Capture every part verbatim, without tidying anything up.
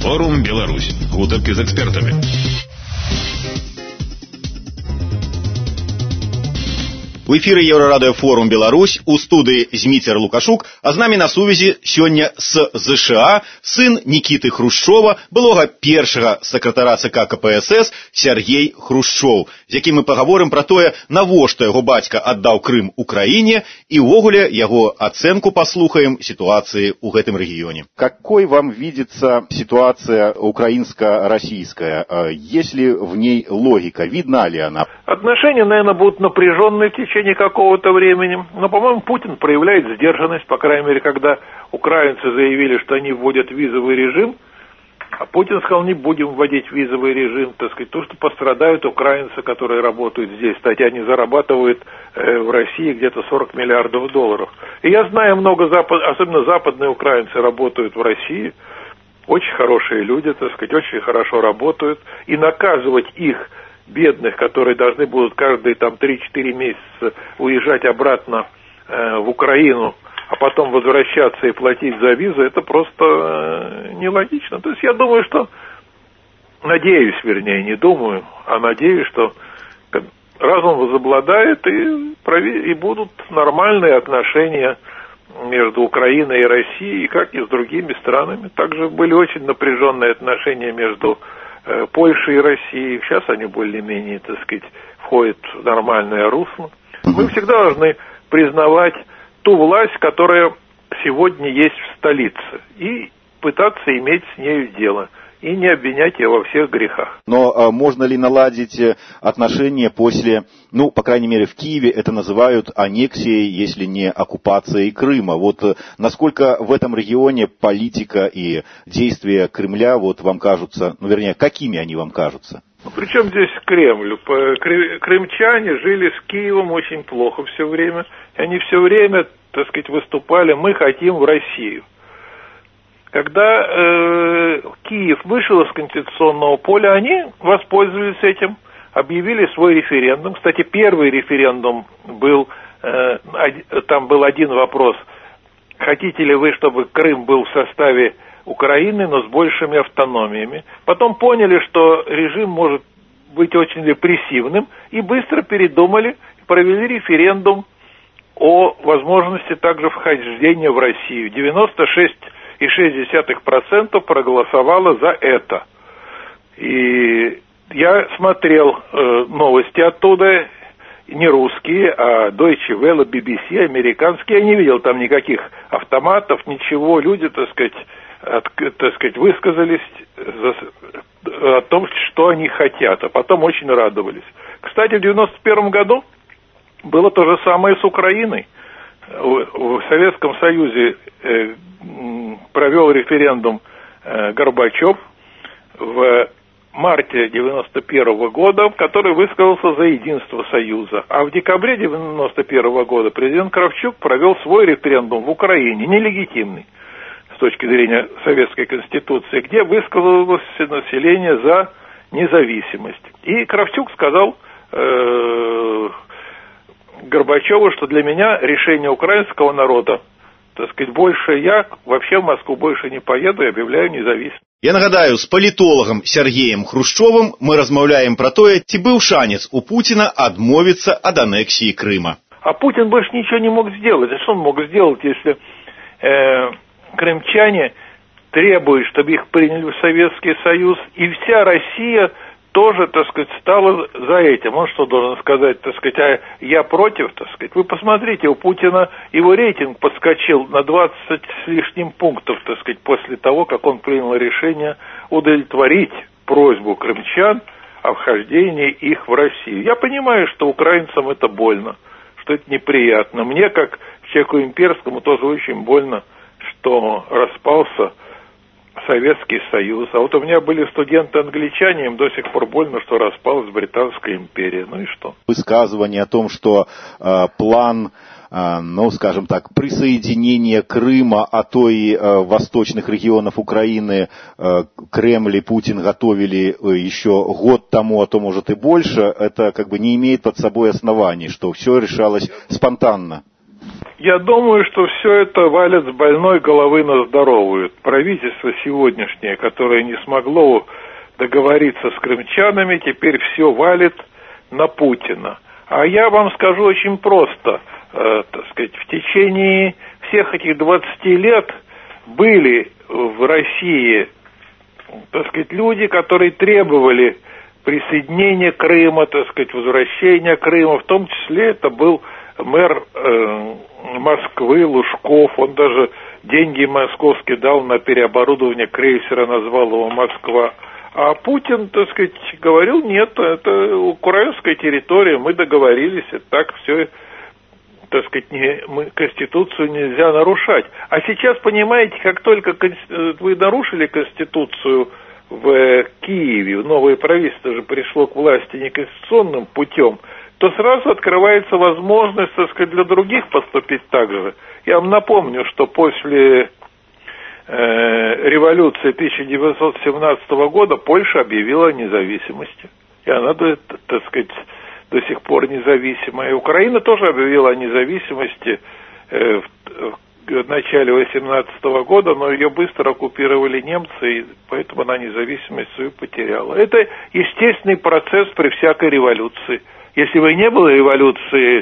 Форум Беларусь. Гутарки з экспертами. В эфире Еврорадиофорум Беларусь, у студии Змитер Лукашук, а з нами на сувязі сёння з ЗША сын Никиты Хрушчова, былога першага сакратара ЦК КПСС Сергей Хрушчоў, з якім мы паговорым пра тое, навошта яго бацька аддаў Крым Украине, и ўвогуле яго ацэнку паслухаем ситуации у гэтым регионе. Какой вам видится ситуация украинско-российская? Есть ли в ней логика? Видна ли она? Отношения, наверное, будут напряженные в течение какого-то времени. Но, по-моему, Путин проявляет сдержанность, по крайней мере, когда украинцы заявили, что они вводят визовый режим, а Путин сказал, не будем вводить визовый режим, так сказать, то, что пострадают украинцы, которые работают здесь. Кстати, они зарабатывают э, в России где-то сорок миллиардов долларов. И я знаю много, запад... особенно западные украинцы работают в России, очень хорошие люди, так сказать, очень хорошо работают, и наказывать их, бедных, которые должны будут каждые там три-четыре месяца уезжать обратно э, в Украину, а потом возвращаться и платить за визу, это просто э, нелогично. То есть я думаю, что, надеюсь, вернее, не думаю, а надеюсь, что разум возобладает и, и будут нормальные отношения между Украиной и Россией, как и с другими странами. Также были очень напряженные отношения между Польши и России. Сейчас они более-менее, так сказать, входят в нормальное русло. Мы всегда должны признавать ту власть, которая сегодня есть в столице, и пытаться иметь с нею дело, и не обвинять ее во всех грехах. Но а, можно ли наладить отношения после, ну, по крайней мере, в Киеве это называют аннексией, если не оккупацией Крыма. Вот насколько в этом регионе политика и действия Кремля, вот вам кажутся, ну, вернее, какими они вам кажутся? Ну, причем здесь Кремль? Крымчане жили с Киевом очень плохо все время. Они все время, так сказать, выступали, мы хотим в Россию. Когда э, Киев вышел из конституционного поля, они воспользовались этим, объявили свой референдум. Кстати, первый референдум был, э, там был один вопрос: хотите ли вы, чтобы Крым был в составе Украины, но с большими автономиями. Потом поняли, что режим может быть очень репрессивным, и быстро передумали, провели референдум о возможности также вхождения в Россию. девяносто шесть и шесть десятых процента проголосовало за это. И я смотрел э, новости оттуда, не русские, а Deutsche Welle, би би си, американские. Я не видел там никаких автоматов, ничего. Люди, так сказать, от, так сказать, высказались за, о том, что они хотят, а потом очень радовались. Кстати, в девяносто первом году было то же самое с Украиной. В Советском Союзе э, провел референдум э, Горбачев в марте девяносто первого года, который высказался за единство Союза. А в декабре девяносто первого года президент Кравчук провел свой референдум в Украине, нелегитимный с точки зрения Советской Конституции, где высказалось население за независимость. И Кравчук сказал э, Горбачеву, что для меня решение украинского народа, так сказать, больше я вообще в Москву больше не поеду и объявляю независимость. Я нагадаю, з палітолагам Сергеем Хрушчовым мы размаўляем про тое, ці быў шанец у Путина адмовіцца ад аннексии Крыма. А Путин больше ничего не мог сделать. А что он мог сделать, если э, крымчане требуют, чтобы их приняли в Советский Союз, и вся Россия тоже, так сказать, стала за этим. Он что должен сказать, так сказать, а я против, так сказать. Вы посмотрите, у Путина его рейтинг подскочил на двадцать с лишним пунктов, так сказать, после того, как он принял решение удовлетворить просьбу крымчан о вхождении их в Россию. Я понимаю, что украинцам это больно, что это неприятно. Мне, как человеку имперскому, тоже очень больно, что распался Советский Союз. А вот у меня были студенты-англичане, им до сих пор больно, что распалась Британская империя. Ну и что? Высказывание о том, что э, план, э, ну, скажем так, присоединения Крыма, а то и э, восточных регионов Украины э, Кремль и Путин готовили э, еще год тому, а то, может, и больше, это как бы не имеет под собой оснований, что все решалось спонтанно. Я думаю, что все это валит с больной головы на здоровую. Правительство сегодняшнее, которое не смогло договориться с крымчанами, теперь все валит на Путина. А я вам скажу очень просто, э, так сказать, в течение всех этих двадцати лет были в России, так сказать, люди, которые требовали присоединения Крыма, так сказать, возвращения Крыма, в том числе это был мэр э, Москвы Лужков, он даже деньги московские дал на переоборудование крейсера, назвал его «Москва». А Путин, так сказать, говорил, нет, это украинская территория, мы договорились, и так все, так сказать, не, мы, Конституцию нельзя нарушать. А сейчас, понимаете, как только вы нарушили Конституцию в Киеве, новое правительство же пришло к власти неконституционным путем, то сразу открывается возможность, так сказать, для других поступить так же. Я вам напомню, что после революции тысяча девятьсот семнадцатого года Польша объявила о независимости. И она, так сказать, до сих пор независимая. И Украина тоже объявила о независимости в начале восемнадцатого года, но ее быстро оккупировали немцы, и поэтому она независимость свою потеряла. Это естественный процесс при всякой революции. Если бы не было революции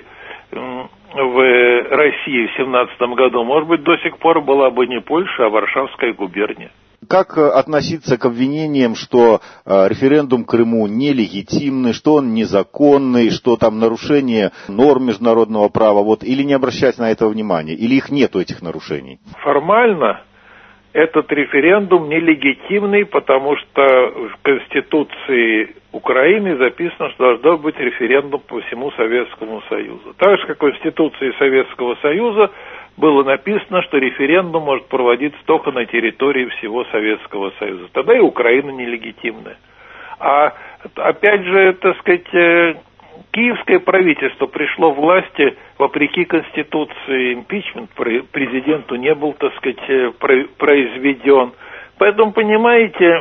в России в семнадцатом году, может быть, до сих пор была бы не Польша, а Варшавская губерния. Как относиться к обвинениям, что э, референдум в Крыму нелегитимный, что он незаконный, что там нарушение норм международного права, вот, или не обращать на это внимания, или их нету, этих нарушений? Формально этот референдум нелегитимный, потому что в Конституции Украины записано, что должен быть референдум по всему Советскому Союзу. Так же, как в Конституции Советского Союза было написано, что референдум может проводиться только на территории всего Советского Союза. Тогда и Украина нелегитимная. А опять же, так сказать, киевское правительство пришло в власти вопреки Конституции, импичмент президенту не был, так сказать, произведен. Поэтому, понимаете,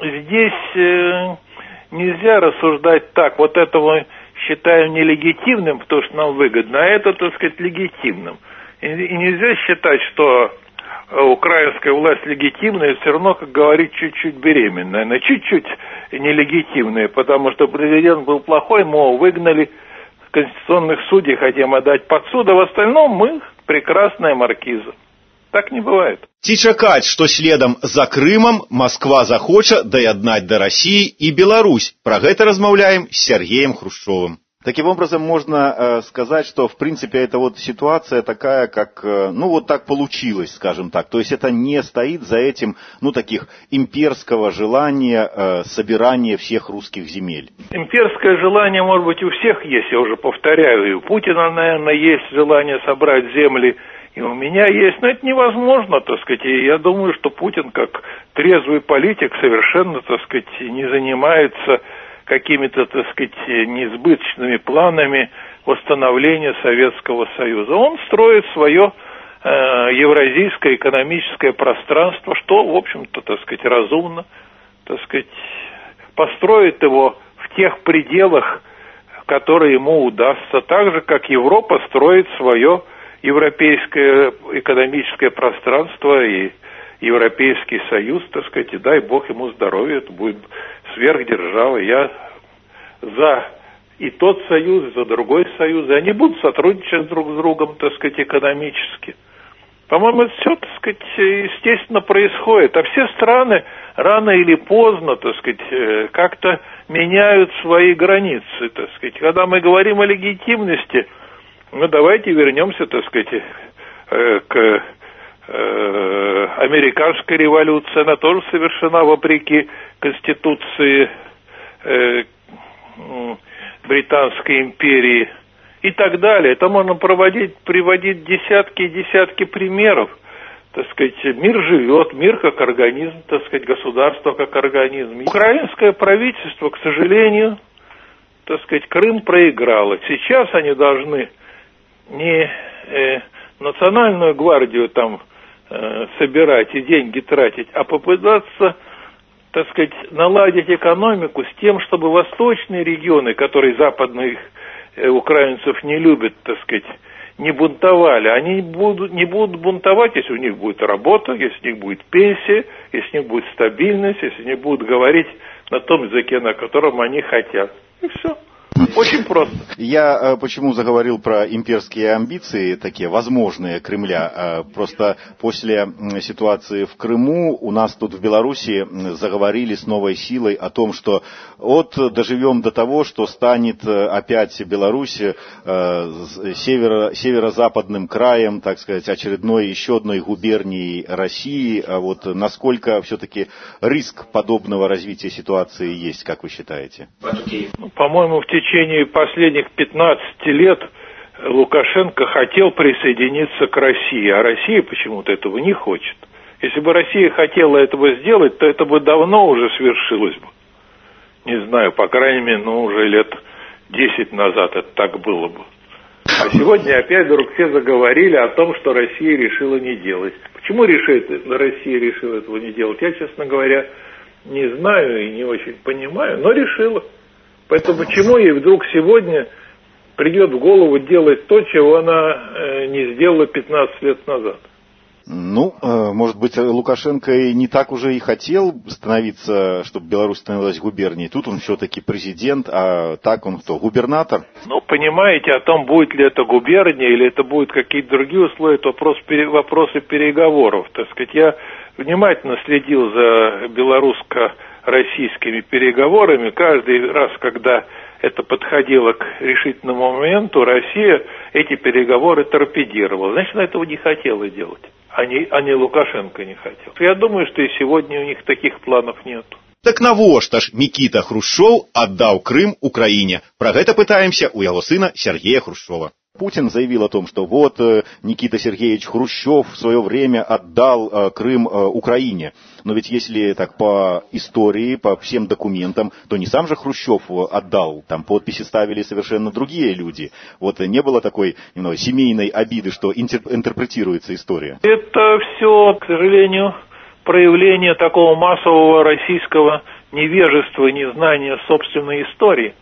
здесь нельзя рассуждать так, вот этого считаю нелегитимным, потому что нам выгодно, а это, так сказать, легитимным. И нельзя считать, что украинская власть легитимная, все равно, как говорить, чуть-чуть беременная. Она чуть-чуть нелегитимная, потому что президент был плохой, мы его выгнали, конституционных судей хотим отдать под суд, а в остальном мы прекрасная маркиза. Так не бывает. Ці чакаць, што следам за Крымам Москва захоча даяднаць да России и Беларусь. Про гэта размаўляем с Сергеем Хрущевым. Таким образом, можно э, сказать, что, в принципе, эта вот ситуация такая, как, э, ну, вот так получилось, скажем так. То есть это не стоит за этим, ну, таких имперского желания э, собирания всех русских земель. Имперское желание, может быть, у всех есть, я уже повторяю, и у Путина, наверное, есть желание собрать земли, и у меня есть, но это невозможно, так сказать, и я думаю, что Путин, как трезвый политик, совершенно, так сказать, не занимается какими-то, так сказать, несбыточными планами восстановления Советского Союза. Он строит свое э, евразийское экономическое пространство, что, в общем-то, так сказать, разумно, так сказать, построит его в тех пределах, которые ему удастся, так же, как Европа строит свое европейское экономическое пространство и Европейский Союз, так сказать, и дай Бог ему здоровья, это будет сверхдержава. Я за и тот союз, и за другой союз, и они будут сотрудничать друг с другом, так сказать, экономически. По-моему, это все, так сказать, естественно происходит. А все страны рано или поздно, так сказать, как-то меняют свои границы, так сказать. Когда мы говорим о легитимности, ну, давайте вернемся, так сказать, к американской революции, она тоже совершена вопреки Конституции э, Британской империи и так далее. Это можно проводить, приводить десятки и десятки примеров. Так сказать, мир живет, мир как организм, так сказать, государство как организм. Украинское правительство, к сожалению, так сказать, Крым проиграло. Сейчас они должны не э, национальную гвардию там собирать и деньги тратить, а попытаться, так сказать, наладить экономику с тем, чтобы восточные регионы, которые западных украинцев не любят, так сказать, не бунтовали. Они будут, не будут бунтовать, если у них будет работа, если у них будет пенсия, если у них будет стабильность, если они будут говорить на том языке, на котором они хотят. И все. Очень просто. Я почему заговорил про имперские амбиции, такие возможные Кремля. Просто после ситуации в Крыму у нас тут в Беларуси заговорили с новой силой о том, что вот доживем до того, что станет опять Беларусь северо, северо-западным краем, так сказать, очередной еще одной губернией России. А вот насколько все-таки риск подобного развития ситуации есть, как вы считаете? По-моему, в течение В течение последних пятнадцати лет Лукашенко хотел присоединиться к России, а Россия почему-то этого не хочет. Если бы Россия хотела этого сделать, то это бы давно уже свершилось бы. Не знаю, по крайней мере, ну, уже лет десять назад это так было бы. А сегодня опять вдруг все заговорили о том, что Россия решила не делать. Почему решит, Россия решила этого не делать? Я, честно говоря, не знаю и не очень понимаю, но решила. Поэтому почему ей вдруг сегодня придет в голову делать то, чего она э, не сделала пятнадцать лет назад? Ну, э, может быть, Лукашенко и не так уже и хотел становиться, чтобы Беларусь становилась губернией. Тут он все-таки президент, а так он кто, губернатор? Ну, понимаете, о том, будет ли это губерния или это будут какие-то другие условия, это вопрос, вопросы переговоров. Так сказать, я внимательно следил за белорусско-российскими переговорами. Каждый раз, когда это подходило к решительному моменту, Россия эти переговоры торпедировала. Значит, она этого не хотела делать. А не, а не Лукашенко не хотел. Я думаю, что и сегодня у них таких планов нет. Так навошта ж Мікіта Хрушчоў отдал Крым Украине? Про это пытаемся у его сына Сергея Хрущева. Путин заявил о том, что вот Никита Сергеевич Хрущев в свое время отдал Крым Украине. Но ведь если так по истории, по всем документам, то не сам же Хрущев отдал. Там подписи ставили совершенно другие люди. Вот не было такой немного семейной обиды, что интерпретируется история. Это все, к сожалению, проявление такого массового российского невежества и незнания собственной истории.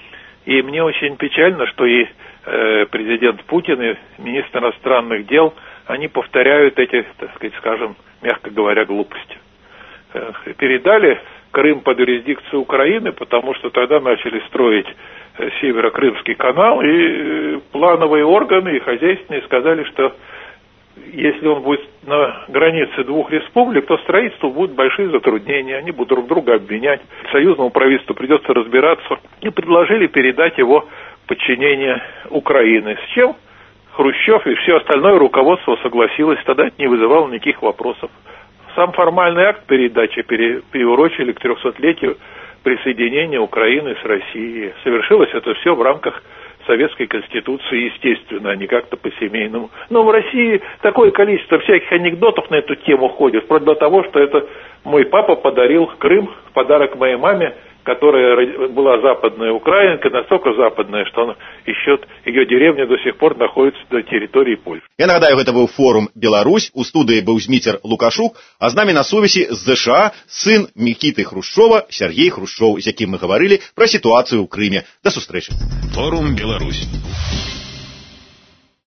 И мне очень печально, что и э, президент Путин, и министр иностранных дел, они повторяют эти, так сказать, скажем, мягко говоря, глупости. Э, передали Крым под юрисдикцию Украины, потому что тогда начали строить э, Северо-Крымский канал, и э, плановые органы и хозяйственные сказали, что если он будет на границе двух республик, то строительству будут большие затруднения, они будут друг друга обвинять, союзному правительству придется разбираться, и предложили передать его в подчинение Украины, с чем Хрущев и все остальное руководство согласилось, тогда это не вызывало никаких вопросов. Сам формальный акт передачи приурочили к трехсотлетию присоединения Украины с Россией. Совершилось это все в рамках Советской Конституции, естественно, а не как-то по-семейному. Но в России такое количество всяких анекдотов на эту тему ходит, вплоть до того, что это мой папа подарил Крым в подарок моей маме, которая была западная украинка, настолько западная, что она еще, ее деревня до сих пор находится на территории Польши. Я нагадаю, это был форум «Беларусь». У студии был Зміцер Лукашук, а з нами на сувязі з США сын Микиты Хрущева Сергей Хрущев, з яким ми говорили про ситуацію у Кримі. До зустрічі. Форум «Беларусь».